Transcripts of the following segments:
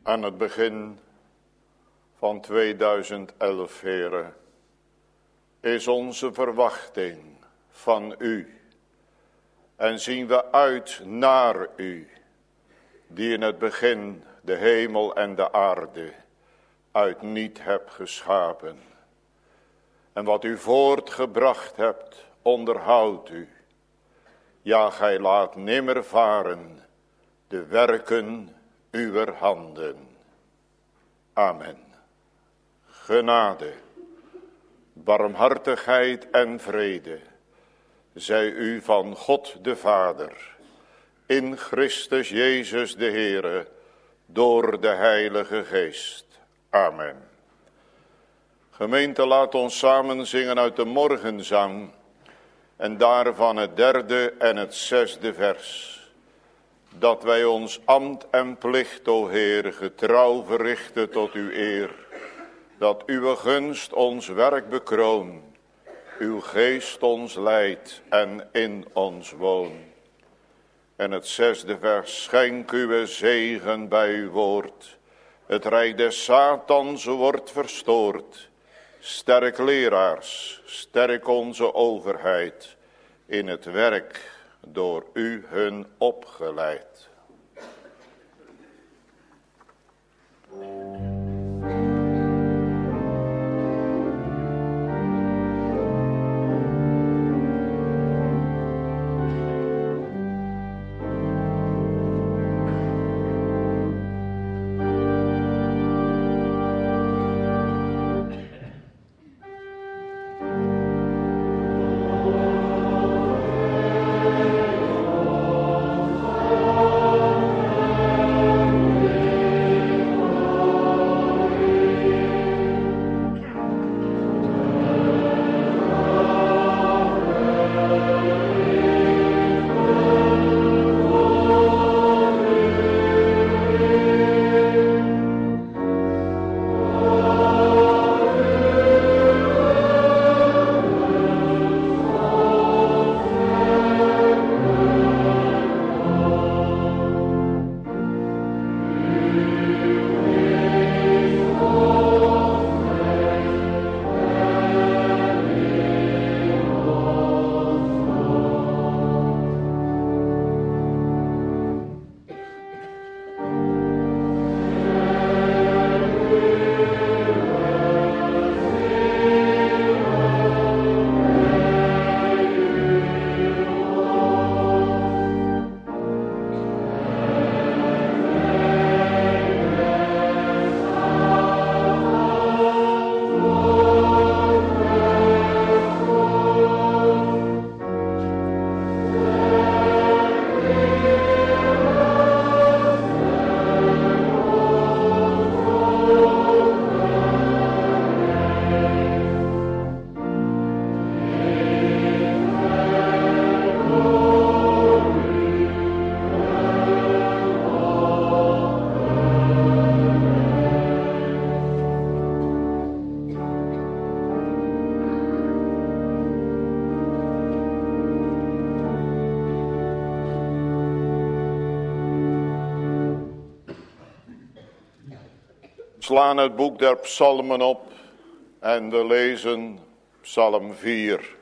aan het begin van 2011, Heere, is onze verwachting van u. En zien we uit naar u, die in het begin de hemel en de aarde uit niet hebt geschapen. En wat u voortgebracht hebt, onderhoudt u. Ja, gij laat nimmer varen de werken uwer handen. Amen. Genade, barmhartigheid en vrede zij u van God de Vader, in Christus Jezus de Heere, door de Heilige Geest. Amen. Gemeente, laat ons samen zingen uit de morgenzang en daarvan het 3e en het 6e vers. Dat wij ons ambt en plicht, o Heer, getrouw verrichten tot uw eer. Dat uw gunst ons werk bekroon, uw geest ons leidt en in ons woont. En het 6e vers, schenk uw zegen bij uw woord. Het rijk des Satans wordt verstoord. Sterk leraars, sterk onze overheid, in het werk door u hun opgeleid. Slaan het boek der psalmen op en we lezen psalm 4.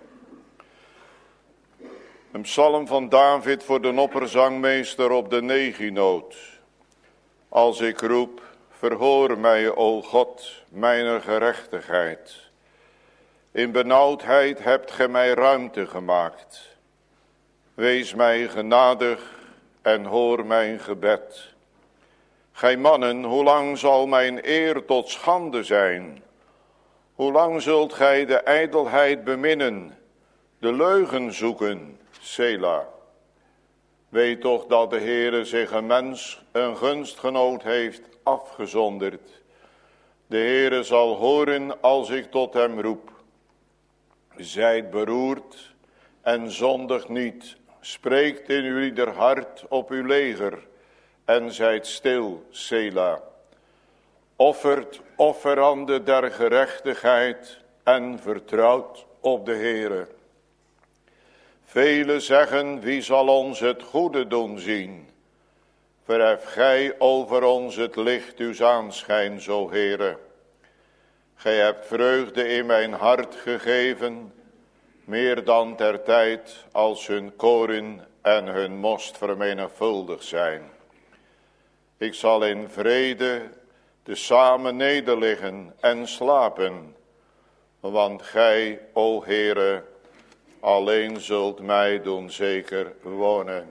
Een psalm van David voor de opperzangmeester op de neginoot. Als ik roep, verhoor mij, o God, mijn gerechtigheid. In benauwdheid hebt gij mij ruimte gemaakt. Wees mij genadig en hoor mijn gebed. Gij mannen, hoe lang zal mijn eer tot schande zijn? Hoe lang zult gij de ijdelheid beminnen, de leugen zoeken, Sela? Weet toch dat de Heere zich een mens, een gunstgenoot heeft afgezonderd. De Heere zal horen als ik tot hem roep. Zijt beroerd en zondigt niet. Spreekt in uw ieder hart op uw leger en zijt stil, Sela. Offert offeranden der gerechtigheid en vertrouwt op de Heere. Velen zeggen, wie zal ons het goede doen zien? verhef gij over ons het licht uws aanschijns, o Heere. Gij hebt vreugde in mijn hart gegeven, meer dan ter tijd als hun koren en hun most vermenigvuldigd zijn. Ik zal in vrede te samen nederliggen en slapen, want gij, o Heere, alleen zult mij doen zeker wonen.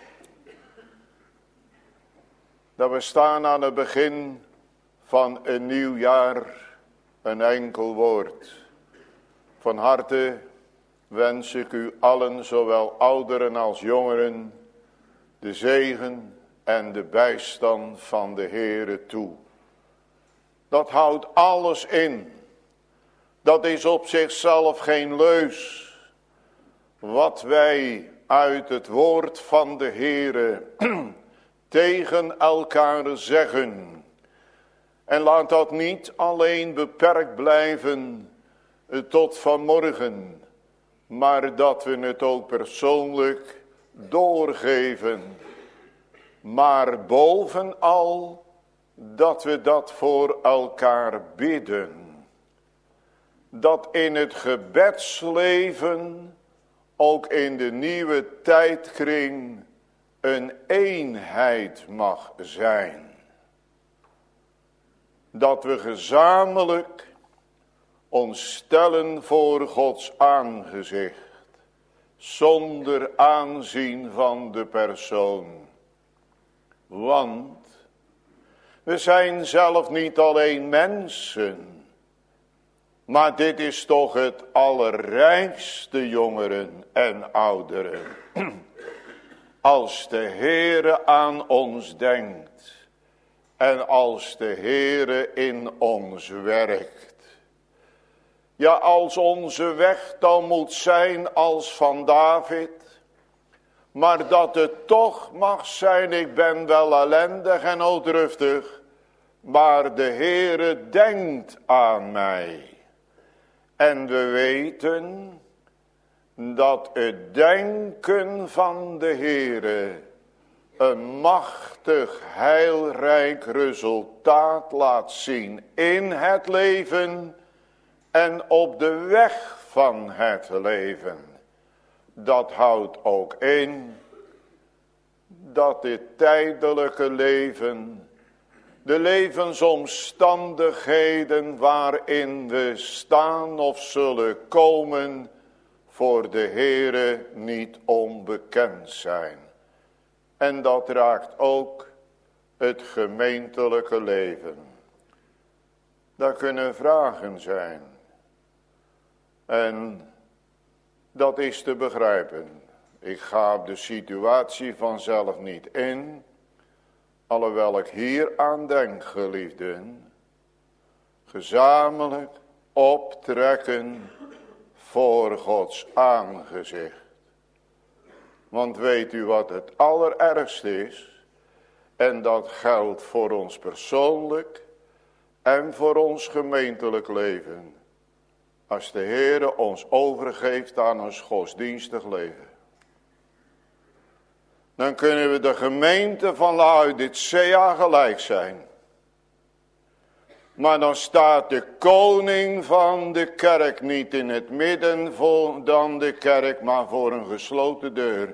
Dat we staan aan het begin van een nieuw jaar, een enkel woord. Van harte wens ik u allen, zowel ouderen als jongeren, de zegen en de bijstand van de Heere toe. Dat houdt alles in. Dat is op zichzelf geen leus. Wat wij uit het woord van de Heere tegen elkaar zeggen. En laat dat niet alleen beperkt blijven tot vanmorgen, maar dat we het ook persoonlijk doorgeven. Maar bovenal dat we dat voor elkaar bidden. Dat in het gebedsleven, ook in de nieuwe tijdkring, een eenheid mag zijn. Dat we gezamenlijk ons stellen voor Gods aangezicht, zonder aanzien van de persoon. Want we zijn zelf niet alleen mensen, maar dit is toch het allerrijkste, jongeren en ouderen. Als de Heere aan ons denkt en als de Heere in ons werkt. Ja, als onze weg dan moet zijn als van David, maar dat het toch mag zijn, ik ben wel ellendig en noodruftig, maar de Heere denkt aan mij. En we weten dat het denken van de Heere een machtig heilrijk resultaat laat zien in het leven en op de weg van het leven. Dat houdt ook in dat dit tijdelijke leven, de levensomstandigheden waarin we staan of zullen komen, voor de Heere niet onbekend zijn. En dat raakt ook het gemeentelijke leven. Daar kunnen vragen zijn. En dat is te begrijpen. Ik ga op de situatie vanzelf niet in. Alhoewel ik hier aan denk, geliefden. Gezamenlijk optrekken voor Gods aangezicht. Want weet u wat het allerergste is? En dat geldt voor ons persoonlijk en voor ons gemeentelijk leven. Als de Heere ons overgeeft aan ons godsdienstig leven. Dan kunnen we de gemeente van Laodicea gelijk zijn. Maar dan staat de koning van de kerk niet in het midden dan de kerk, maar voor een gesloten deur.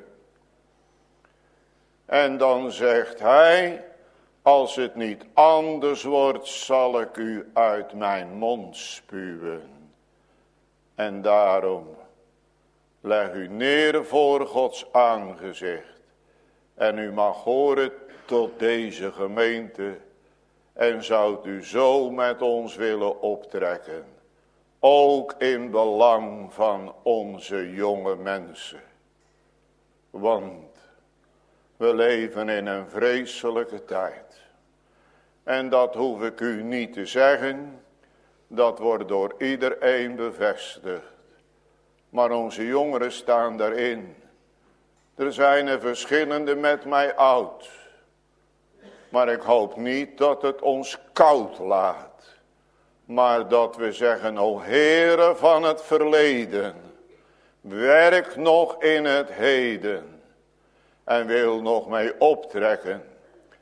En dan zegt hij, als het niet anders wordt, zal ik u uit mijn mond spuwen. En daarom, leg u neer voor Gods aangezicht. En u mag horen tot deze gemeente. En zoudt u zo met ons willen optrekken. Ook in belang van onze jonge mensen. Want we leven in een vreselijke tijd. En dat hoef ik u niet te zeggen. Dat wordt door iedereen bevestigd. Maar onze jongeren staan daarin. Er zijn er verschillende met mij oud. Maar ik hoop niet dat het ons koud laat. Maar dat we zeggen, o Heere van het verleden. Werk nog in het heden. En wil nog mee optrekken.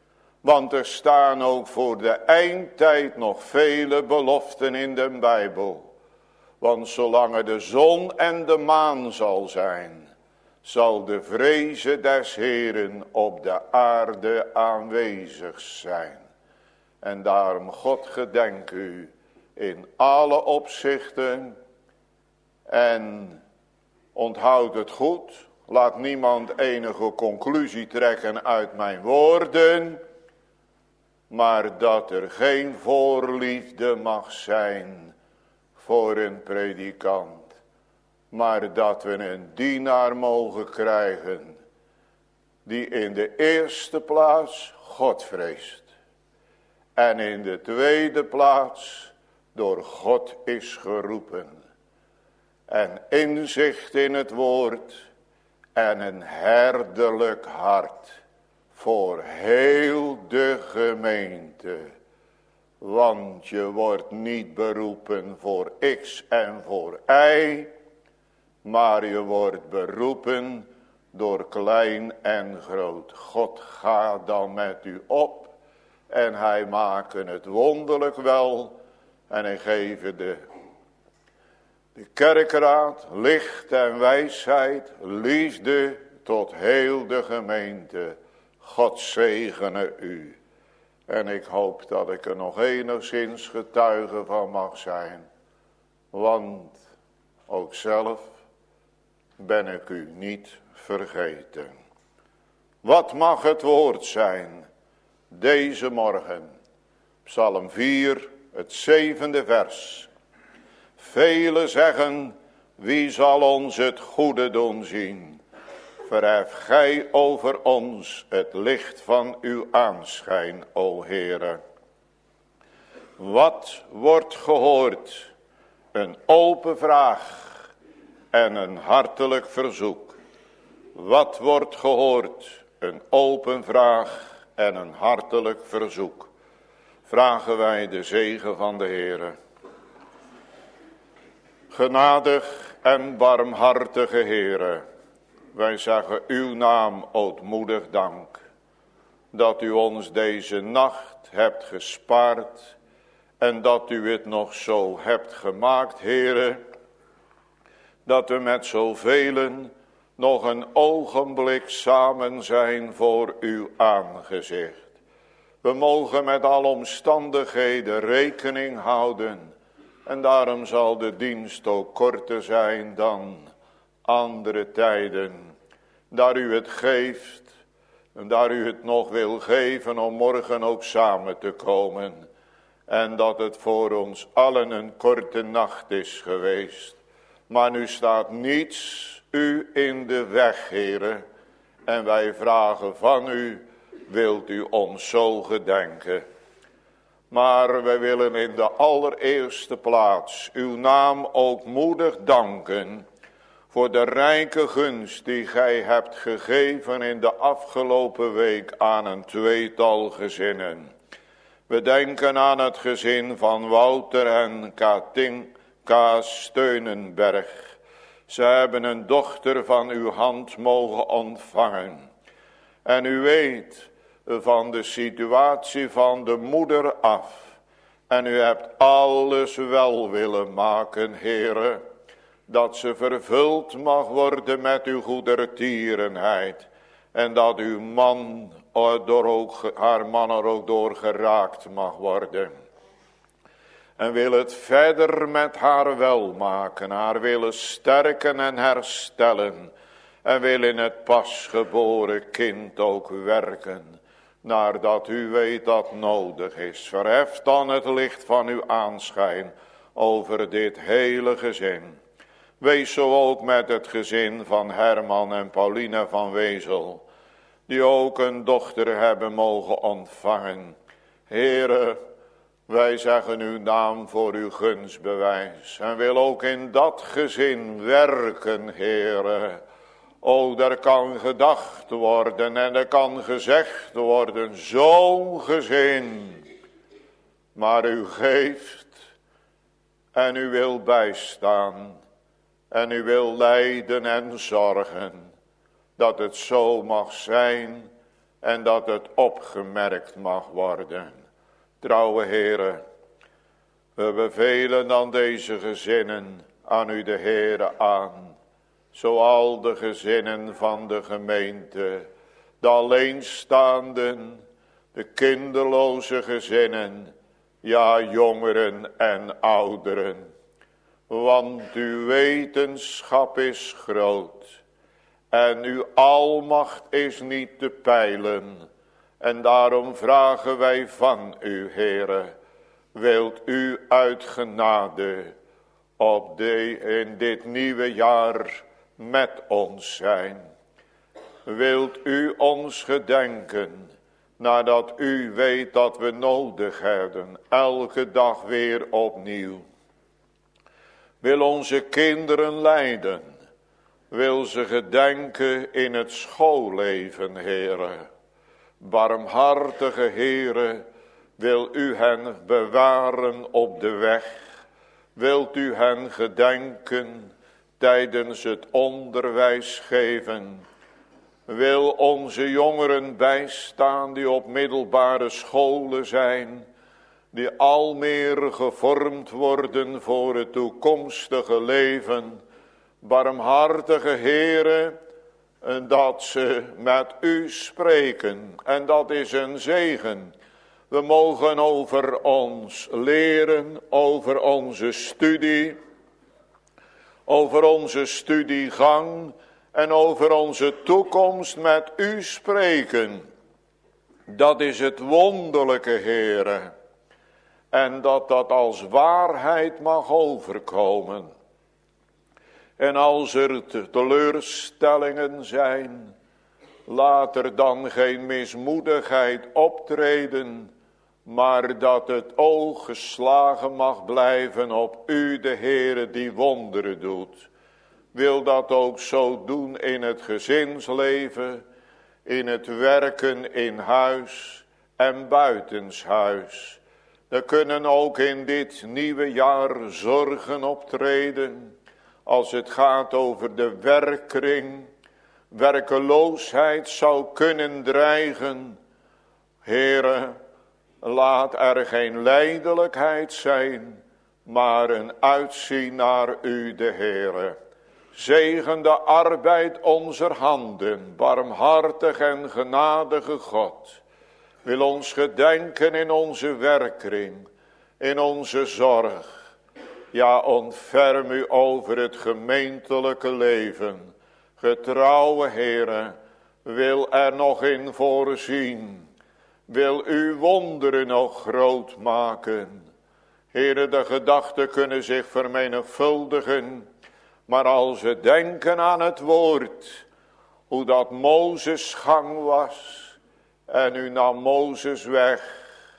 Want er staan ook voor de eindtijd nog vele beloften in de Bijbel. Want zolang er de zon en de maan zal zijn, zal de vreze des Heeren op de aarde aanwezig zijn. En daarom, God gedenk u in alle opzichten. En onthoud het goed. Laat niemand enige conclusie trekken uit mijn woorden. Maar dat er geen voorliefde mag zijn voor een predikant. Maar dat we een dienaar mogen krijgen die in de eerste plaats God vreest. En in de tweede plaats door God is geroepen. En inzicht in het woord en een herderlijk hart voor heel de gemeente. Want je wordt niet beroepen voor X en voor Y, maar je wordt beroepen door klein en groot. God gaat dan met u op en hij maakt het wonderlijk wel. En hij geeft de kerkraad licht en wijsheid, liefde tot heel de gemeente. God zegene u. En ik hoop dat ik er nog enigszins getuige van mag zijn. Want ook zelf ben ik u niet vergeten. Wat mag het woord zijn deze morgen? Psalm 4, het 7e vers. Velen zeggen, wie zal ons het goede doen zien? Verhef gij over ons het licht van uw aanschijn, o Heere. Wat wordt gehoord? Een open vraag en een hartelijk verzoek. Wat wordt gehoord? Een open vraag en een hartelijk verzoek. Vragen wij de zegen van de Heere. Genadig en barmhartige Heere, wij zeggen uw naam ootmoedig dank, dat u ons deze nacht hebt gespaard en dat u het nog zo hebt gemaakt, Heere, dat we met zoveel nog een ogenblik samen zijn voor uw aangezicht. We mogen met alle omstandigheden rekening houden en daarom zal de dienst ook korter zijn dan andere tijden. Daar u het geeft en daar u het nog wil geven om morgen ook samen te komen. En dat het voor ons allen een korte nacht is geweest. Maar nu staat niets u in de weg, Heere. En wij vragen van u, wilt u ons zo gedenken. Maar wij willen in de allereerste plaats uw naam ootmoedig danken voor de rijke gunst die gij hebt gegeven in de afgelopen week aan een tweetal gezinnen. We denken aan het gezin van Wouter en Katinka Steunenberg. Ze hebben een dochter van uw hand mogen ontvangen. En u weet van de situatie van de moeder af. En u hebt alles wel willen maken, Heere, dat ze vervuld mag worden met uw goedertierenheid. En dat uw man haar man er ook door geraakt mag worden. En wil het verder met haar wel maken, haar willen sterken en herstellen. En wil in het pasgeboren kind ook werken, naar dat u weet dat nodig is. Verhef dan het licht van uw aanschijn over dit hele gezin. Wees zo ook met het gezin van Herman en Pauline van Wezel, die ook een dochter hebben mogen ontvangen. Heere, wij zeggen uw naam voor uw gunstbewijs. En wil ook in dat gezin werken, Heere. O, er kan gedacht worden en er kan gezegd worden, zo'n gezin. Maar u geeft en u wil bijstaan en u wil lijden en zorgen. Dat het zo mag zijn en dat het opgemerkt mag worden. Trouwe Heere, we bevelen dan deze gezinnen aan u de Heere aan. Zoal de gezinnen van de gemeente, de alleenstaanden, de kinderloze gezinnen, ja jongeren en ouderen. Want uw wetenschap is groot en uw almacht is niet te peilen. En daarom vragen wij van u, Heere, wilt u uit genade in dit nieuwe jaar met ons zijn. Wilt u ons gedenken, nadat u weet dat we nodig hebben, elke dag weer opnieuw. Wil onze kinderen leiden, wil ze gedenken in het schoolleven, Heere. Barmhartige Heere, wil u hen bewaren op de weg. Wilt u hen gedenken tijdens het onderwijs geven. Wil onze jongeren bijstaan die op middelbare scholen zijn. Die al meer gevormd worden voor het toekomstige leven. Barmhartige Heere, dat ze met u spreken. En dat is een zegen. We mogen over ons leren, over onze studie, over onze studiegang en over onze toekomst met u spreken. Dat is het wonderlijke, Heere. En dat als waarheid mag overkomen. En als er teleurstellingen zijn, laat er dan geen mismoedigheid optreden, maar dat het oog geslagen mag blijven op u, de Heere, die wonderen doet. Wil dat ook zo doen in het gezinsleven, in het werken in huis en buitenshuis. Er kunnen ook in dit nieuwe jaar zorgen optreden, als het gaat over de werkkring. Werkeloosheid zou kunnen dreigen. Heere, laat er geen lijdelijkheid zijn, maar een uitzien naar u, de Heere. Zegen de arbeid onze handen, barmhartig en genadige God. Wil ons gedenken in onze werkkring, in onze zorg. Ja, ontferm u over het gemeentelijke leven. Getrouwe Heere, wil er nog in voorzien. Wil uw wonderen nog groot maken. Heere, de gedachten kunnen zich vermenigvuldigen. Maar als we denken aan het woord, hoe dat Mozes gang was. En u nam Mozes weg.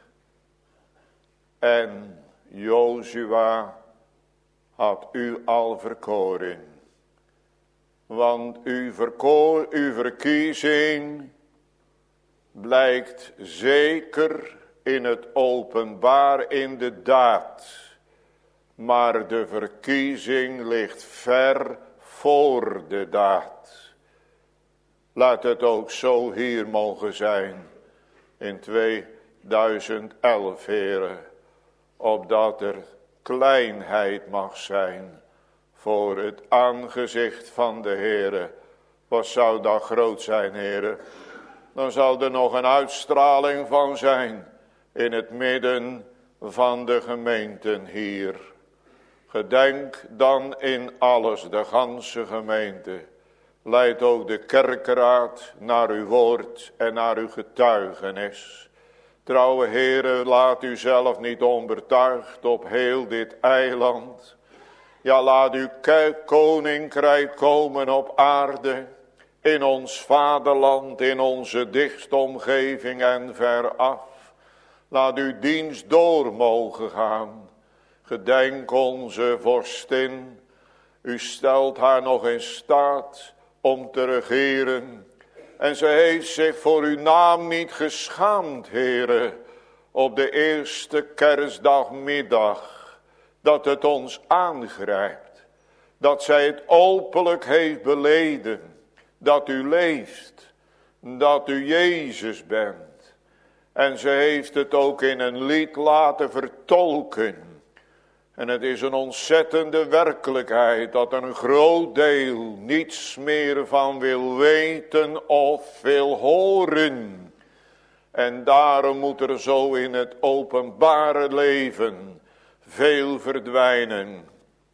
En Jozua had u al verkoren. Want uw verkiezing blijkt zeker in het openbaar in de daad. Maar de verkiezing ligt ver voor de daad. Laat het ook zo hier mogen zijn in 2011, Heere. Opdat er kleinheid mag zijn voor het aangezicht van de Heere. Wat zou dat groot zijn, Heere? Dan zal er nog een uitstraling van zijn in het midden van de gemeenten hier. Gedenk dan in alles, de ganse gemeente. Leid ook de kerkeraad naar uw woord en naar uw getuigenis. Trouwe Heere, laat u zelf niet onbetuigd op heel dit eiland. Ja, laat uw koninkrijk komen op aarde. In ons vaderland, in onze dichtste omgeving en veraf. Laat uw dienst door mogen gaan. Gedenk onze vorstin. U stelt haar nog in staat om te regeren. En ze heeft zich voor uw naam niet geschaamd, Heere. Op de eerste kerstdagmiddag. Dat het ons aangrijpt. Dat zij het openlijk heeft beleden. Dat u leeft. dat u Jezus bent. En ze heeft het ook in een lied laten vertolken. En het is een ontzettende werkelijkheid dat een groot deel niets meer van wil weten of wil horen. En daarom moet er zo in het openbare leven veel verdwijnen.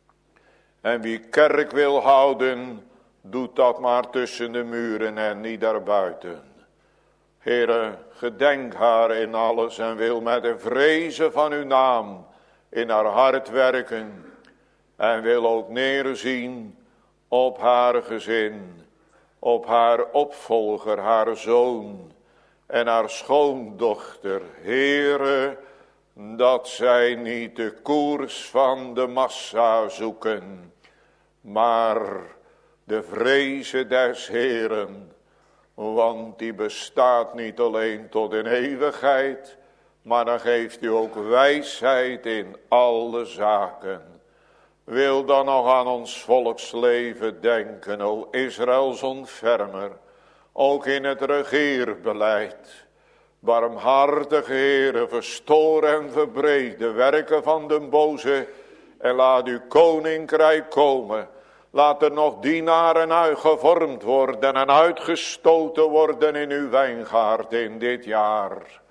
En wie kerk wil houden, doet dat maar tussen de muren en niet daarbuiten. Heere, gedenk haar in alles en wil met de vrezen van uw naam in haar hart werken. En wil ook neerzien op haar gezin, op haar opvolger, haar zoon en haar schoondochter. Heere, dat zij niet de koers van de massa zoeken, maar de vrezen des Heeren. Want die bestaat niet alleen tot in eeuwigheid, maar dan geeft u ook wijsheid in alle zaken. Wil dan nog aan ons volksleven denken, o Israëls ontfermer, ook in het regeerbeleid. Barmhartige Heere, verstoor en verbreek de werken van de boze en laat uw koninkrijk komen. Laat er nog dienaren uitgevormd worden en uitgestoten worden in uw wijngaard in dit jaar.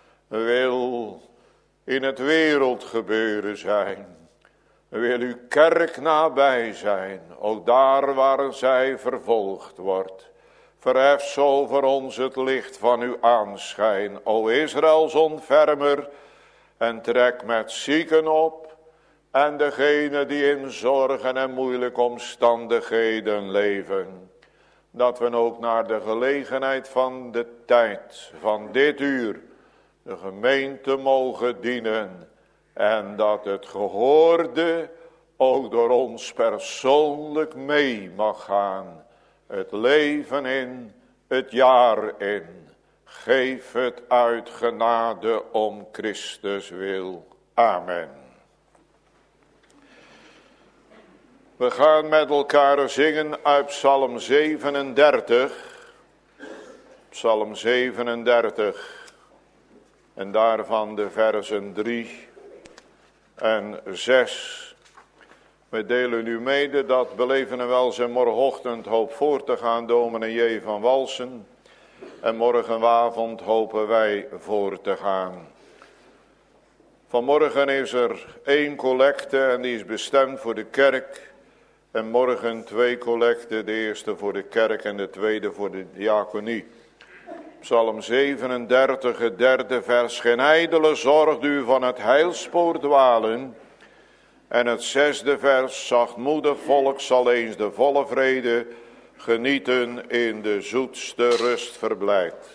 Wil in het wereldgebeuren zijn. Wil uw kerk nabij zijn, ook daar waar zij vervolgd wordt. Verhef zo voor ons het licht van uw aanschijn, o Israëls ontfermer, en trek met zieken op, en degenen die in zorgen en moeilijke omstandigheden leven. Dat we ook naar de gelegenheid van de tijd, van dit uur, de gemeente mogen dienen. En dat het gehoorde ook door ons persoonlijk mee mag gaan. Het leven in, het jaar in. Geef het uit genade om Christus wil. Amen. We gaan met elkaar zingen uit Psalm 37. Psalm 37. En daarvan de versen 3 en 6. We delen u mede dat beleven en welzijn morgenochtend hoop voor te gaan, dominee J. van Walsen. En morgenavond hopen wij voor te gaan. Vanmorgen is er 1 collecte en die is bestemd voor de kerk. En morgen 2 collecten, de eerste voor de kerk en de tweede voor de diaconie. Psalm 37, het 3e vers. Geen ijdele zorgt u van het heilspoor dwalen. En het 6e vers. Zachtmoedig volk zal eens de volle vrede genieten in de zoetste rust verblijdt.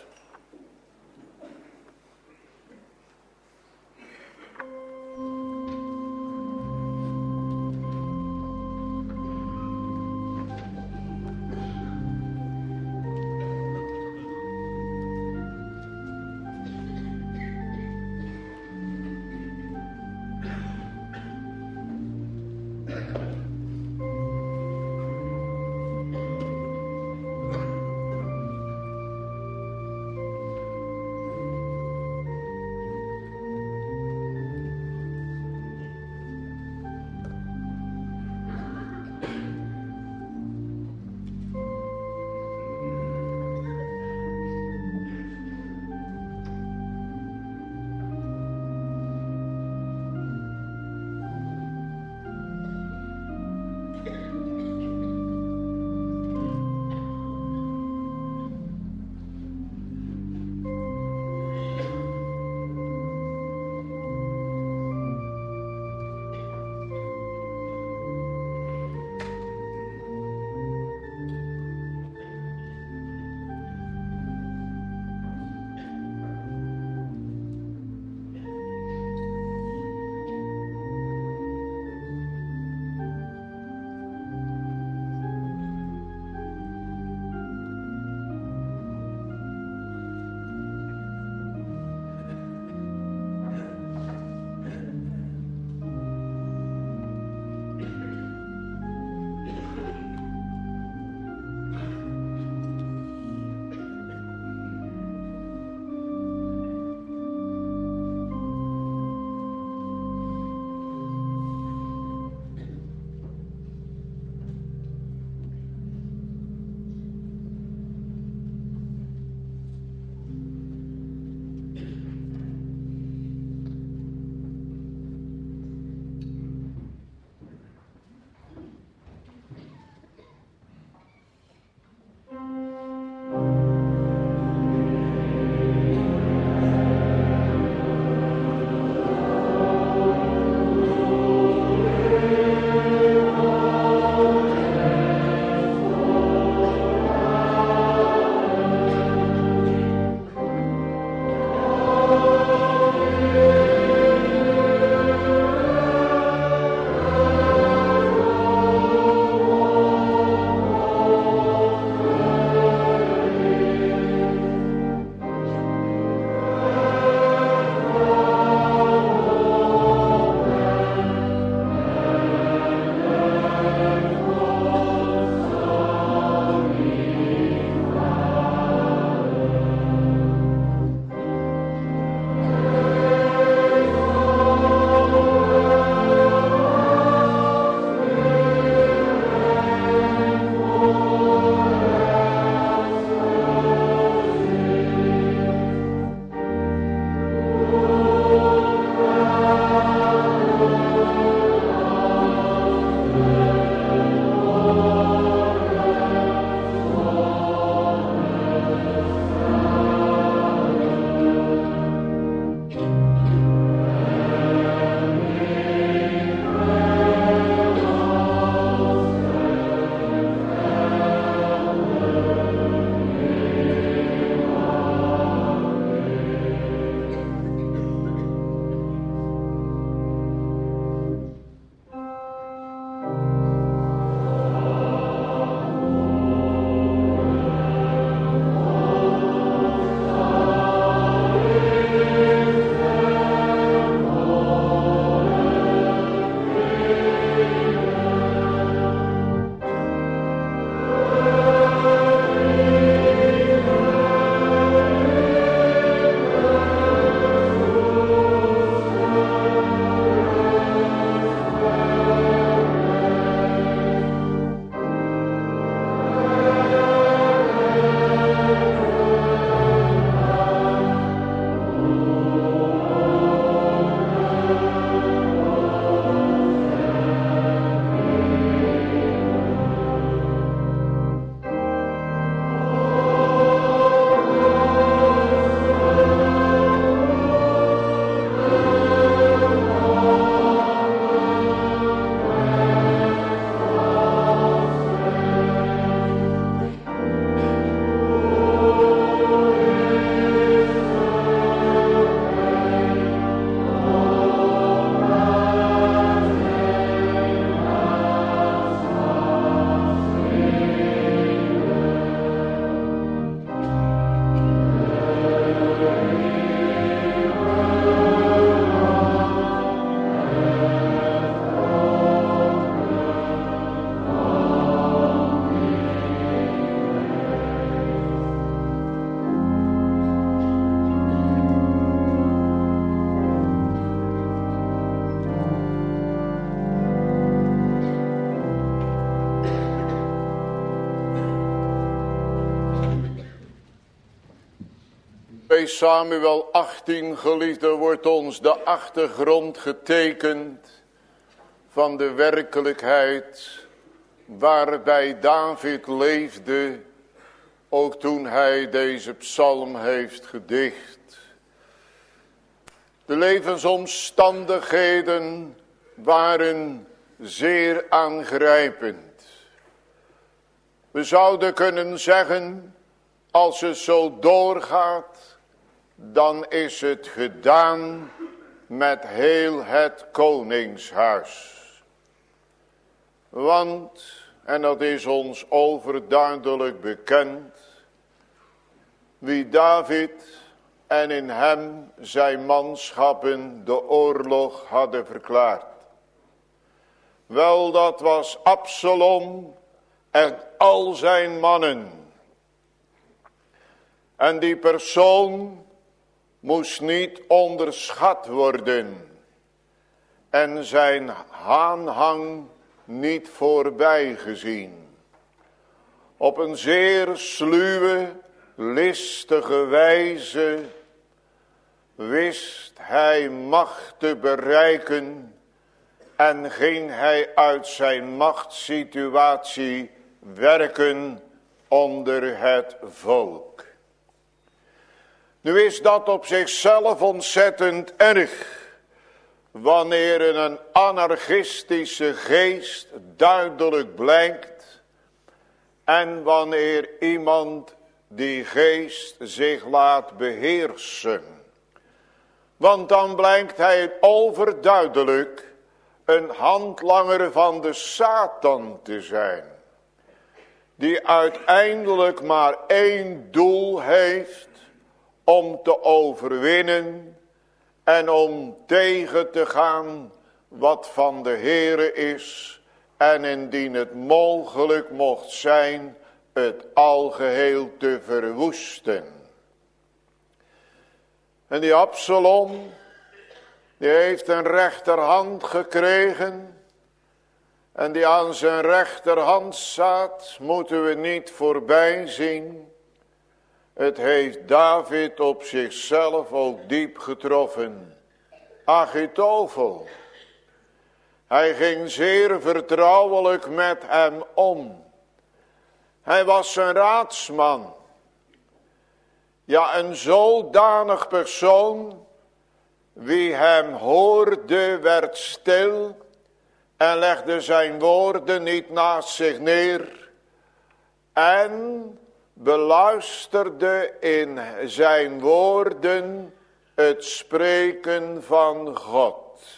2 Samuel 18, geliefde, wordt ons de achtergrond getekend van de werkelijkheid waarbij David leefde, ook toen hij deze psalm heeft gedicht. De levensomstandigheden waren zeer aangrijpend. We zouden kunnen zeggen, als het zo doorgaat, dan is het gedaan met heel het koningshuis. Want, en dat is ons overduidelijk bekend, wie David en in hem zijn manschappen de oorlog hadden verklaard. Wel, dat was Absalom en al zijn mannen. En die persoon moest niet onderschat worden. En zijn aanhang niet voorbij gezien. Op een zeer sluwe, listige wijze wist hij macht te bereiken en ging hij uit zijn machtssituatie werken onder het volk. Nu is dat op zichzelf ontzettend erg, wanneer een anarchistische geest duidelijk blijkt en wanneer iemand die geest zich laat beheersen. Want dan blijkt hij overduidelijk een handlanger van de Satan te zijn, die uiteindelijk maar één doel heeft: om te overwinnen en om tegen te gaan wat van de Heere is. En indien het mogelijk mocht zijn, het algeheel te verwoesten. En die Absalom, die heeft een rechterhand gekregen. En die aan zijn rechterhand staat, moeten we niet voorbij zien. Het heeft David op zichzelf ook diep getroffen. Achitofel. Hij ging zeer vertrouwelijk met hem om. Hij was zijn raadsman. Ja, een zodanig persoon, wie hem hoorde, werd stil en legde zijn woorden niet naast zich neer en beluisterde in zijn woorden het spreken van God.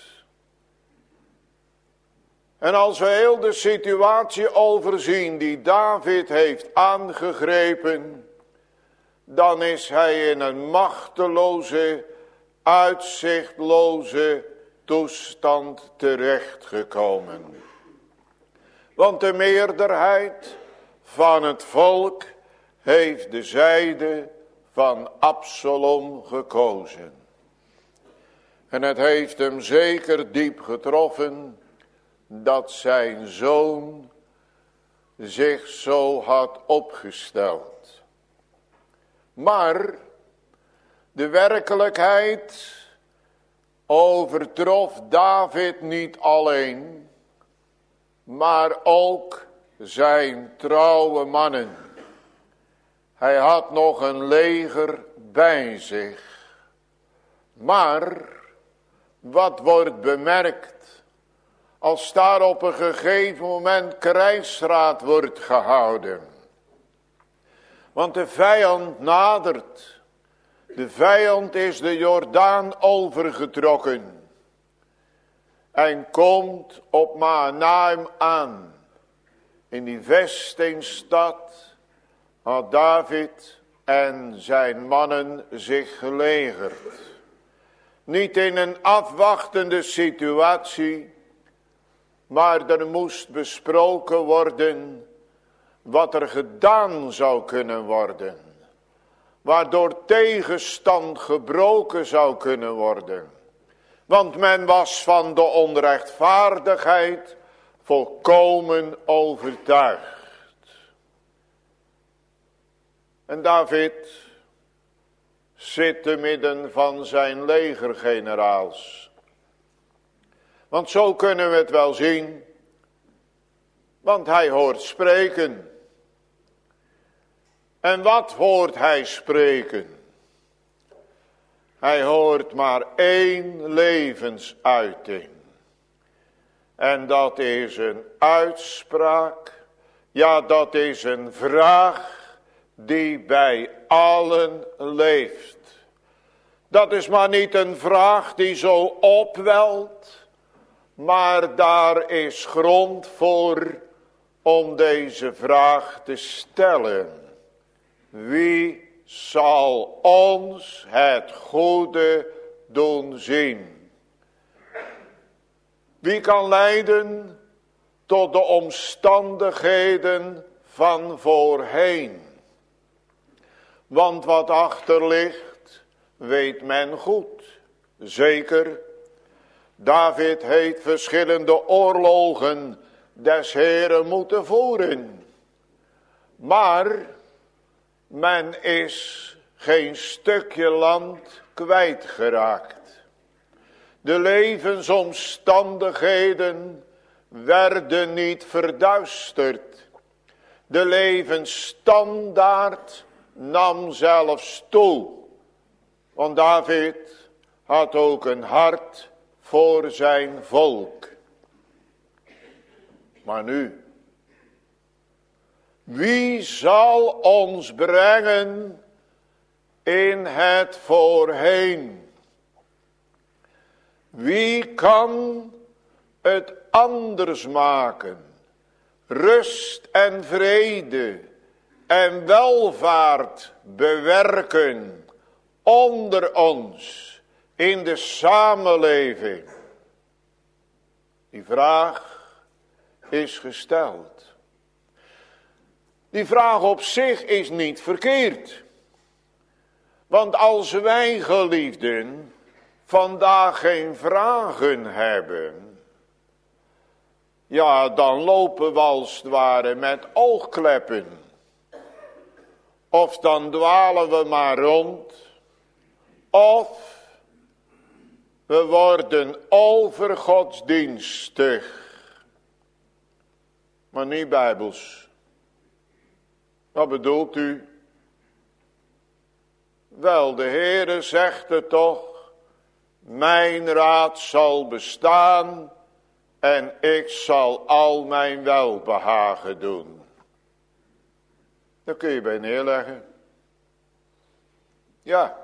En als we heel de situatie overzien die David heeft aangegrepen, dan is hij in een machteloze, uitzichtloze toestand terechtgekomen. Want de meerderheid van het volk heeft de zijde van Absalom gekozen. En het heeft hem zeker diep getroffen dat zijn zoon zich zo had opgesteld. Maar de werkelijkheid overtrof David niet alleen, maar ook zijn trouwe mannen. Hij had nog een leger bij zich. Maar wat wordt bemerkt als daar op een gegeven moment krijgsraad wordt gehouden? Want de vijand nadert. De vijand is de Jordaan overgetrokken. En komt op Mahanaim aan. In die vestingstad had David en zijn mannen zich gelegerd. Niet in een afwachtende situatie, maar er moest besproken worden wat er gedaan zou kunnen worden. Waardoor tegenstand gebroken zou kunnen worden. Want men was van de onrechtvaardigheid volkomen overtuigd. En David zit te midden van zijn legergeneraals. Want zo kunnen we het wel zien. Want hij hoort spreken. En wat hoort hij spreken? Hij hoort maar één levensuiting. En dat is een uitspraak. Ja, dat is een vraag die bij allen leeft. Dat is maar niet een vraag die zo opwelt. Maar daar is grond voor om deze vraag te stellen. Wie zal ons het goede doen zien? Wie kan leiden tot de omstandigheden van voorheen? Want wat achter ligt, weet men goed. Zeker, David heeft verschillende oorlogen des Heeren moeten voeren. Maar men is geen stukje land kwijtgeraakt. De levensomstandigheden werden niet verduisterd. De levensstandaard nam zelfs toe. Want David had ook een hart voor zijn volk. Maar nu, wie zal ons brengen in het voorheen? Wie kan het anders maken? Rust en vrede en welvaart bewerken onder ons in de samenleving. Die vraag is gesteld. Die vraag op zich is niet verkeerd. Want als wij, geliefden, vandaag geen vragen hebben, ja, dan lopen we als het ware met oogkleppen. Of dan dwalen we maar rond. Of we worden overgodsdienstig. Maar niet bijbels. Wat bedoelt u? Wel, de Heere zegt het toch. Mijn raad zal bestaan. En ik zal al mijn welbehagen doen. Daar kun je bij neerleggen. Ja.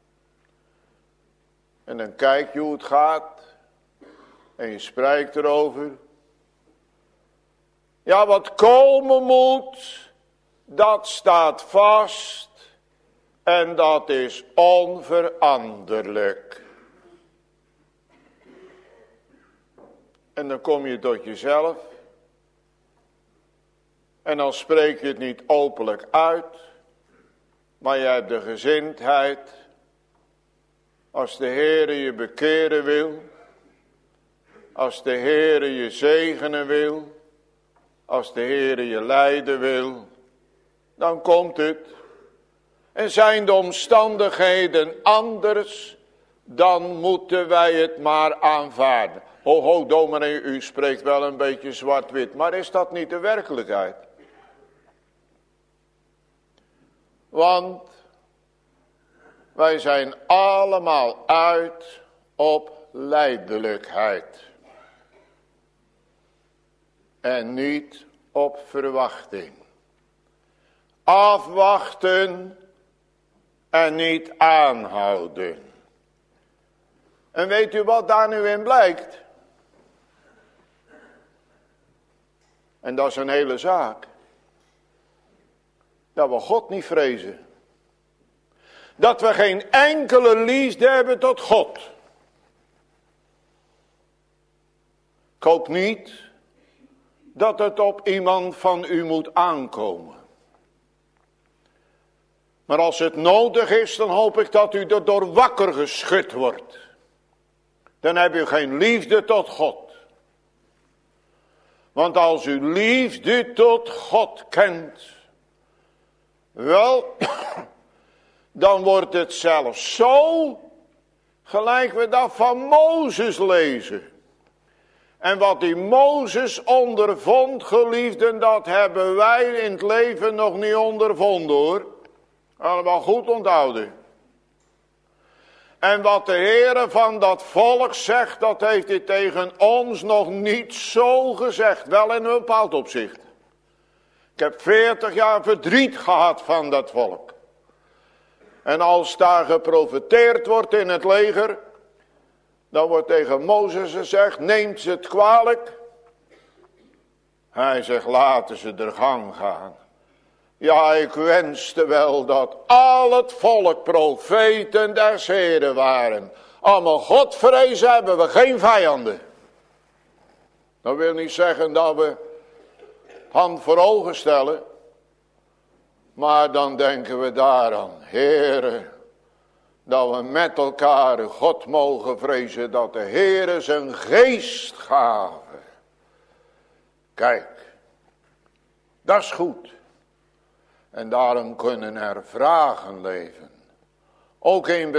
En dan kijk je hoe het gaat. En je spreekt erover. Ja, wat komen moet, dat staat vast. En dat is onveranderlijk. En dan kom je tot jezelf. En dan spreek je het niet openlijk uit. Maar je hebt de gezindheid. Als de Heere je bekeren wil. Als de Heere je zegenen wil. Als de Heere je leiden wil. Dan komt het. En zijn de omstandigheden anders. Dan moeten wij het maar aanvaarden. Ho, ho, dominee, u spreekt wel een beetje zwart-wit. Maar is dat niet de werkelijkheid? Want wij zijn allemaal uit op lijdelijkheid. En niet op verwachting. Afwachten en niet aanhouden. En weet u wat daar nu in blijkt? En dat is een hele zaak. Dat we God niet vrezen. Dat we geen enkele liefde hebben tot God. Ik hoop niet dat het op iemand van u moet aankomen. Maar als het nodig is, dan hoop ik dat u er door wakker geschud wordt. Dan heb u geen liefde tot God. Want als u liefde tot God kent, wel, dan wordt het zelfs zo, gelijk we dat van Mozes lezen. En wat die Mozes ondervond, geliefden, dat hebben wij in het leven nog niet ondervonden hoor. Allemaal goed onthouden. En wat de Heere van dat volk zegt, dat heeft hij tegen ons nog niet zo gezegd. Wel in een bepaald opzicht. Ik heb 40 jaar verdriet gehad van dat volk. En als daar geprofeteerd wordt in het leger, dan wordt tegen Mozes gezegd, neemt ze het kwalijk? Hij zegt, laten ze er gang gaan. Ja, ik wenste wel dat al het volk profeten des Heren waren. Allemaal Godvrees hebben we geen vijanden. Dat wil niet zeggen dat we hand voor ogen stellen. Maar dan denken we daaraan, Heere, dat we met elkaar God mogen vrezen, dat de Heere zijn geest gaven. Kijk, dat is goed. En daarom kunnen er vragen leven. Ook in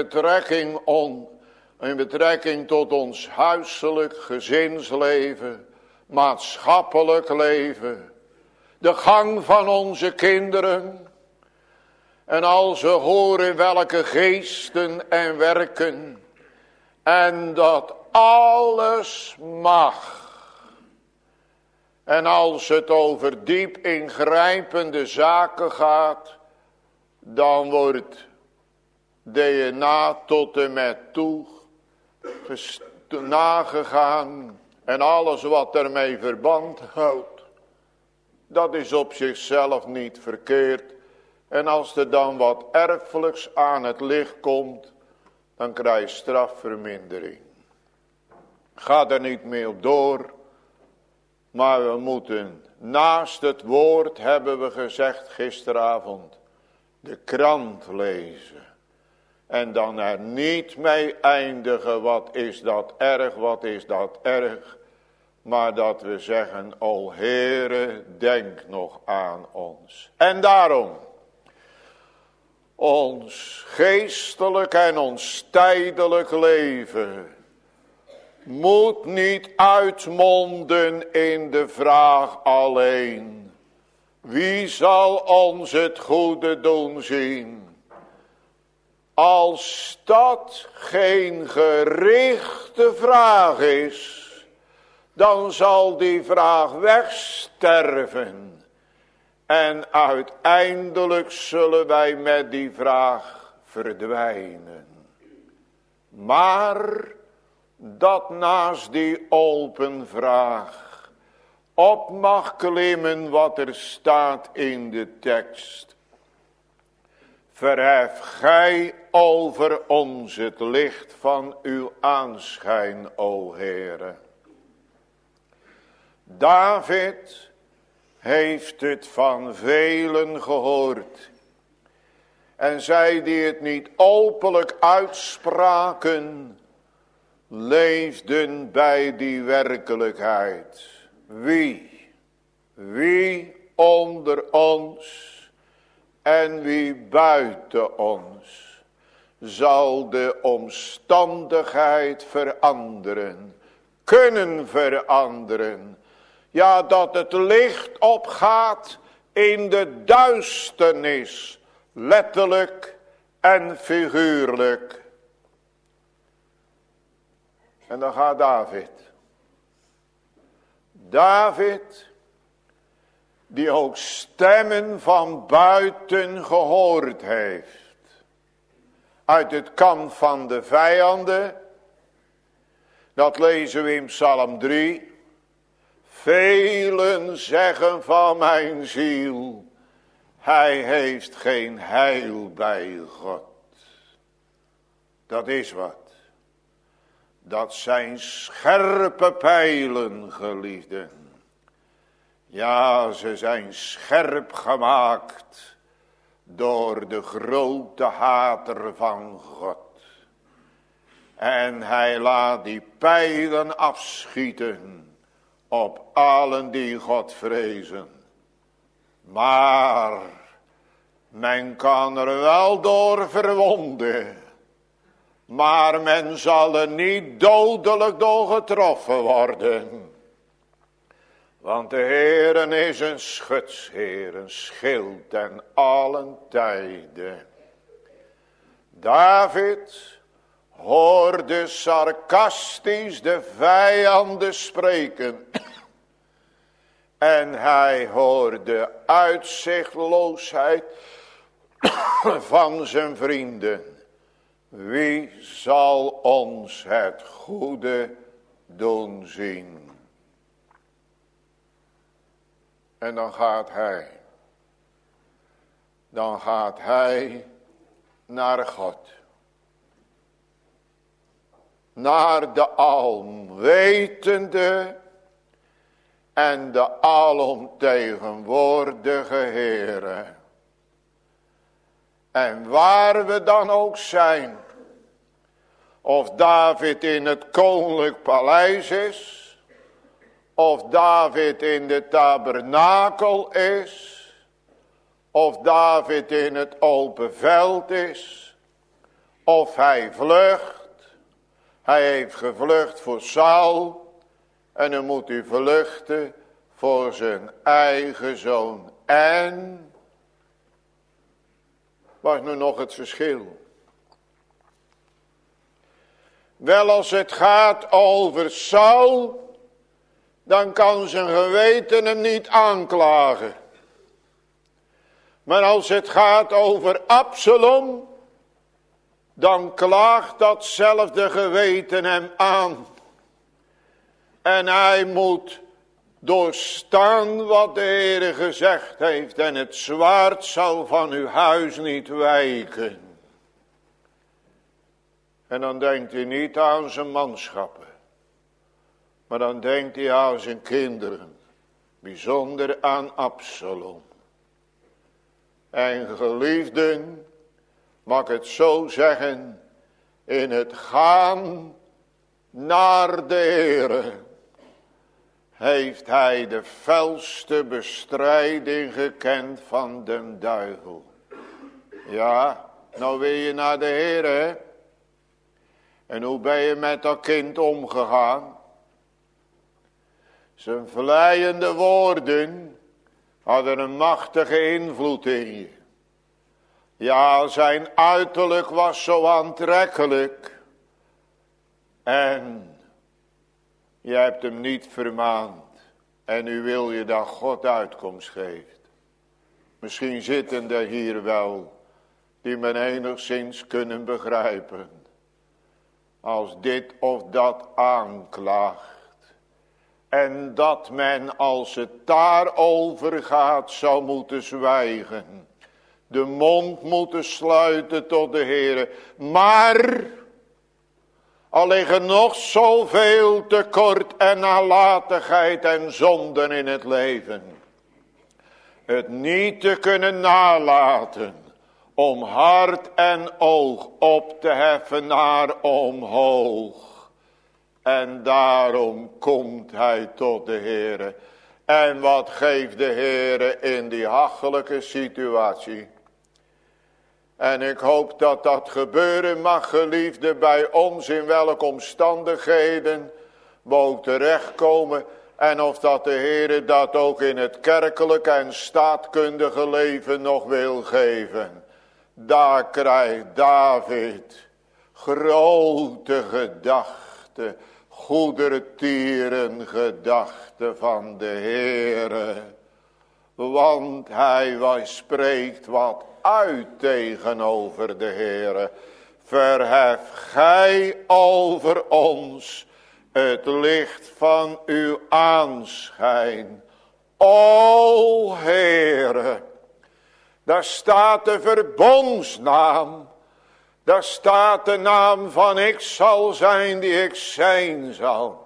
betrekking tot ons huiselijk gezinsleven, maatschappelijk leven, de gang van onze kinderen. En als we horen welke geesten en werken, en dat alles mag. En als het over diep ingrijpende zaken gaat, dan wordt DNA tot en met toe nagegaan. En alles wat ermee verband houdt, dat is op zichzelf niet verkeerd. En als er dan wat erfelijks aan het licht komt, dan krijg je strafvermindering. Ga er niet mee op door. Maar we moeten naast het woord, hebben we gezegd gisteravond, de krant lezen. En dan er niet mee eindigen, wat is dat erg, wat is dat erg. Maar dat we zeggen, o Heere, denk nog aan ons. En daarom, ons geestelijk en ons tijdelijk leven moet niet uitmonden in de vraag alleen. Wie zal ons het goede doen zien? Als dat geen gerichte vraag is, dan zal die vraag wegsterven. En uiteindelijk zullen wij met die vraag verdwijnen. Maar dat naast die open vraag op mag klimmen wat er staat in de tekst. Verhef gij over ons het licht van uw aanschijn, o Heere. David heeft het van velen gehoord. En zij die het niet openlijk uitspraken, leefden bij die werkelijkheid. Wie onder ons en wie buiten ons zal de omstandigheid veranderen, kunnen veranderen. Ja, dat het licht opgaat in de duisternis, letterlijk en figuurlijk. En dan gaat David, die ook stemmen van buiten gehoord heeft. Uit het kamp van de vijanden, dat lezen we in Psalm 3. Velen zeggen van mijn ziel, hij heeft geen heil bij God. Dat is wat. Dat zijn scherpe pijlen, geliefden. Ja, ze zijn scherp gemaakt door de grote hater van God. En hij laat die pijlen afschieten op allen die God vrezen. Maar Men kan er wel door verwonden, maar men zal er niet dodelijk door getroffen worden. Want de Heere is een schutsheer, een schild ten allen tijden. David hoorde sarcastisch de vijanden spreken. En hij hoorde uitzichtloosheid van zijn vrienden. Wie zal ons het goede doen zien? En dan gaat hij. Dan gaat hij naar God. Naar de alwetende en de alomtegenwoordige Heere. En waar we dan ook zijn. Of David in het koninklijk paleis is. Of David in de tabernakel is. Of David in het open veld is. Of hij vlucht. Hij heeft gevlucht voor Saul. En dan moet hij vluchten voor zijn eigen zoon. En was nu nog het verschil. Wel, als het gaat over Saul, dan kan zijn geweten hem niet aanklagen. Maar als het gaat over Absalom, dan klaagt datzelfde geweten hem aan. En hij moet doorstaan wat de Heere gezegd heeft. En het zwaard zal van uw huis niet wijken. En dan denkt hij niet aan zijn manschappen. Maar dan denkt hij aan zijn kinderen. Bijzonder aan Absalom. En geliefden, mag ik het zo zeggen. In het gaan naar de Heere heeft hij de felste bestrijding gekend van den duivel. Ja, nou wil je naar de Heere. En hoe ben je met dat kind omgegaan? Zijn vleiende woorden hadden een machtige invloed in je. Ja, zijn uiterlijk was zo aantrekkelijk. En je hebt hem niet vermaand. En nu wil je dat God uitkomst geeft. Misschien zitten er hier wel die men enigszins kunnen begrijpen. Als dit of dat aanklaagt. En dat men als het daarover gaat zou moeten zwijgen. De mond moeten sluiten tot de Heere. Maar al liggen nog zoveel tekort en nalatigheid en zonden in het leven. Het niet te kunnen nalaten om hart en oog op te heffen naar omhoog. En daarom komt hij tot de Heere. En wat geeft de Heere in die hachelijke situatie? En ik hoop dat dat gebeuren mag, geliefde, bij ons in welke omstandigheden we ook terechtkomen. En of dat de Heere dat ook in het kerkelijke en staatkundige leven nog wil geven. Daar krijgt David grote gedachten, goedertieren gedachten van de Heere. Want hij spreekt wat uit tegenover de Heere. Verhef gij over ons het licht van uw aanschijn. O Heere. Daar staat de verbondsnaam. Daar staat de naam van ik zal zijn die ik zijn zal.